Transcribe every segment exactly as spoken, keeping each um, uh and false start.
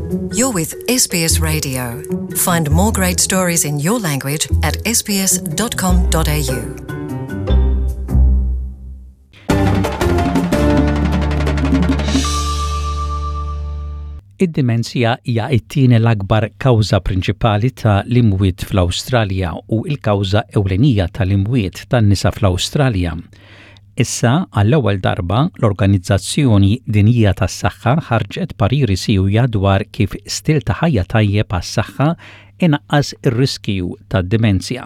You're with S B S Radio. Find more great stories in your language at s b s dot com dot a u. Id-dimensja hija t-tieni l-akbar kawża prinċipali ta' l-imwiet fl-Awstralja u l-kawża ewlenija tal-imwiet tan-nisa fl-Awstralja. Issa, għall-ewwel darba, l-Organizzazzjoni Dinjija tas-Saħħa ħarġet pariri sewja dwar kif stil ta' ħajja tajjeb għas-saħħa inaqqas ir-riskju tad-dimensja.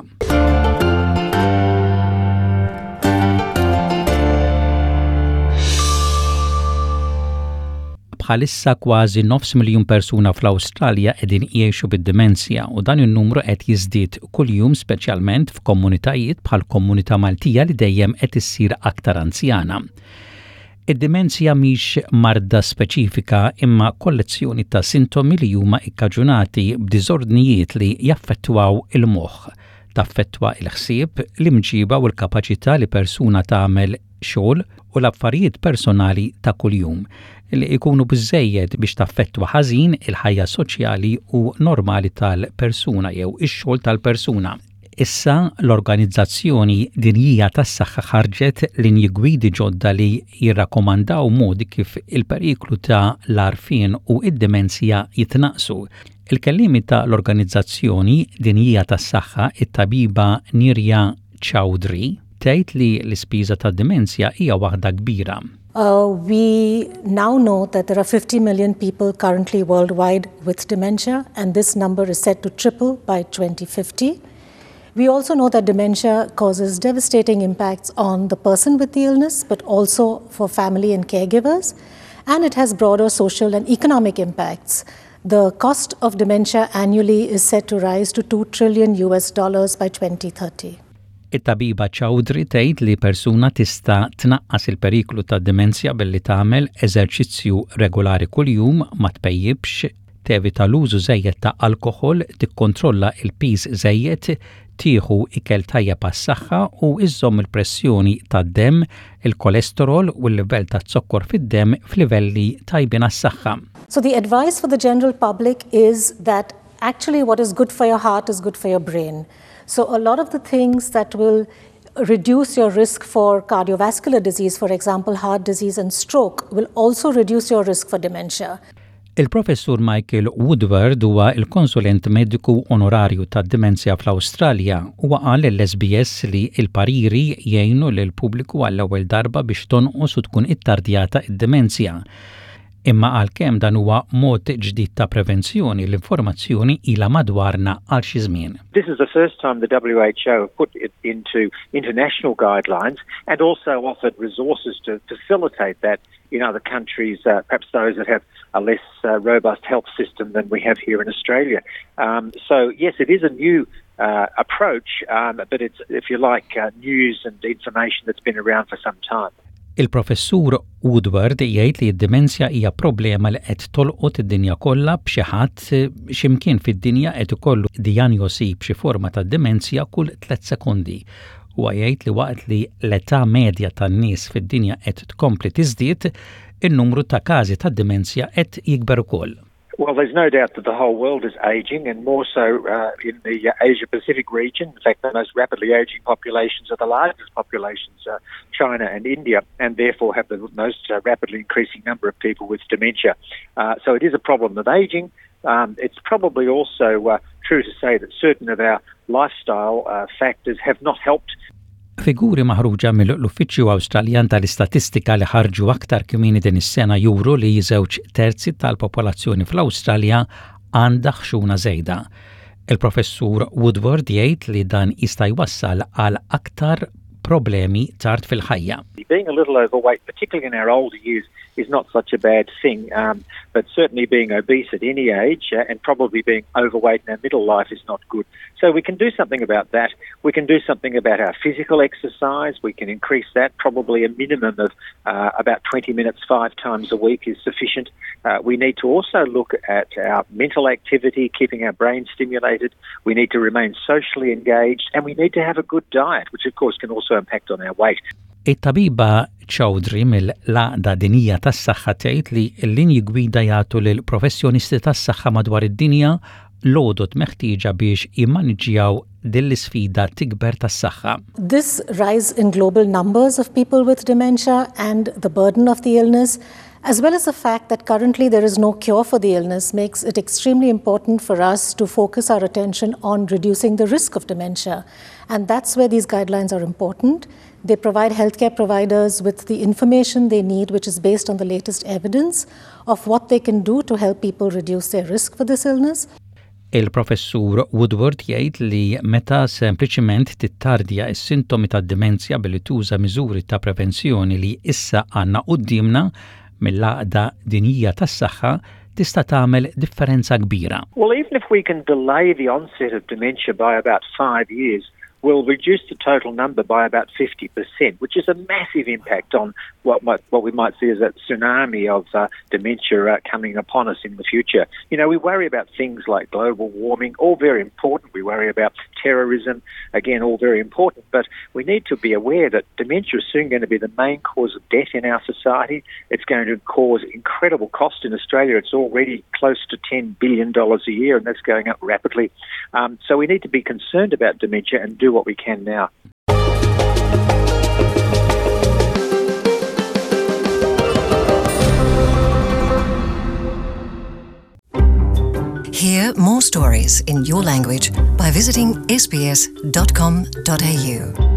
Bħalissa kważi nofs miljun persuna fl-Awstralja qegħdin jgħixu bid-dimensja u dan in-numru qed jiżdied kuljum speċjalment f'komunitajiet bħal komunità Maltija li dejjem qed issir aktar anzjana. Id-dimensja mhix marda speċifika imma kollezzjoni ta' sintomi li huma ikkaġunati b'diżordnijiet li jaffettwaw il-moħħ, taffettwa l-ħsieb, l-imġiba u l-kapaċità li persuna tagħmel xogħol u l-affarijiet personali ta' kuljum li jkunu biżżejjed biex taffettwa ħażin il-ħajja soċjali u normali tal-persuna jew ix-xogħol tal-persuna. Issa l-Organizzazzjoni Dinjija tas-Saħħa ħarġet linji gwidi ġodda li jirrakkomandaw modi kif il-periklu ta' l-għarfien u id-dimensja jitnaqsu. Il-kellimi ta' l-Organizzazzjoni Dinjija tas-Saħħa it-tabiba Nirja Chowdhury tgħid li l-ispiża tad-dimensja hija waħda kbira. Uh, we now know that there are fifty million people currently worldwide with dementia, and this number is set to triple by twenty fifty. We also know that dementia causes devastating impacts on the person with the illness, but also for family and caregivers, and it has broader social and economic impacts. The cost of dementia annually is set to rise to two trillion U S dollars by twenty thirty. It-tabiba Chowdhury tgħid li persuna tista' tnaqqas il-periklu ta' dimensja billi tagħmel eżerċizzju regolari kuljum, ma tpejjibx, tevita l-użu żejjed ta' alkoħol, tikkontrolla l-piż żejjed, tieħu ikel tajjeb għas-saħħa u iżżomm il-pressjoni tad-demm, il-kolesterol u l-livell ta' zokkor fid-demm f'livelli tajbin għas-saħħa. So the advice for the general public is that actually what is good for your heart is good for your brain. So a lot of the things that will reduce your risk for cardiovascular disease, for example, heart disease and stroke, will also reduce your risk for dementia. Il-professur Michael Woodward huwa il-konsulent mediku onorarju tad-dimensja fl-Awstralja u qal l-S B S li l-pariri jgħinu lil pubbliku għall-ewwel darba biex tonqos u tkun ittardjata id-dimensja. Imma għalkemm dan huwa mod ġdid ta' prevenzjoni l-informazzjoni ilha madwarna għal xi żmien. This is the first time the W H O put it into international guidelines and also offered resources to facilitate that in other countries, uh, perhaps those that have a less uh, robust health system than we have here in Australia. Um, so yes, it is a new uh, approach, um, but it's, if you like, uh, news and information that's been around for some time. Il-professur Woodward jgħid li d-dimensja hija problema li qed tolqot id-dinja kollha b'xi ħadd x'imkien fid-dinja qed ikollu dijanjosi b'xi forma ta' dimensja kull tliet sekondi. Huwa jgħid li waqt li l-età medja tan-nies fid-dinja qed tkompli tiżdied, in-numru ta' każi ta' dimensja qed jikber ukoll. Well, there's no doubt that the whole world is ageing, and more so uh, in the uh, Asia-Pacific region. In fact, the most rapidly ageing populations are the largest populations, uh, China and India, and therefore have the most uh, rapidly increasing number of people with dementia. Uh, so it is a problem of ageing. Um, it's probably also uh, true to say that certain of our lifestyle uh, factors have not helped. Figuri maħruġa mill-Uffiċċju Awstraljan tal-Istatistika li ħarġu aktar kmieni din is-sena juru li żewġ terzi tal-popolazzjoni fl-Awstralja għandha ħxuna żejda. Il-professur Woodward jgħid li dan jista' jwassal għal aktar problemi tard fil-ħajja. Being a little overweight, particularly in our older years, is not such a bad thing, um, but certainly being obese at any age uh, and probably being overweight in our middle life is not good. So we can do something about that. We can do something about our physical exercise. We can increase that. Probably a minimum of uh, about twenty minutes five times a week is sufficient. Uh, we need to also look at our mental activity, keeping our brain stimulated. We need to remain socially engaged, and we need to have a good diet, which of course can also impact on our weight. it-tabiba Chowdhury mill-Għaqda Dinjija tas-Saħħa tgħid li l-linji gwida jagħtu lil professjonisti tas-saħħa madwar id-dinja l-għodot meħtieġa biex jimmaniġġjaw din l-isfida tikber tas-saħħa. This rise in global numbers of people with dementia and the burden of the illness, as well as the fact that currently there is no cure for the illness, makes it extremely important for us to focus our attention on reducing the risk of dementia. And that's where these guidelines are important. They provide healthcare providers with the information they need, which is based on the latest evidence of what they can do to help people reduce their risk for this illness. Il-professur Woodward jgħid li meta sempliċiment tittardja s-sintomi tad-demenzja billi tuża miżuri ta' prevenzjoni li issa għandna qudiemna mill-Għaqda Dinjija tas-Saħħa tista' tagħmel differenza kbira. Well, even if we can delay the onset of dementia by about five years, we'll reduce the total number by about fifty percent, which is a massive impact on what might, what we might see as a tsunami of uh, dementia uh, coming upon us in the future. You know, we worry about things like global warming, all very important. We worry about terrorism, again, all very important. But we need to be aware that dementia is soon going to be the main cause of death in our society. It's going to cause incredible cost in Australia. It's already close to ten billion dollars a year, and that's going up rapidly. Um, so we need to be concerned about dementia and do what we can now. Hear more stories in your language by visiting s b s dot com dot a u.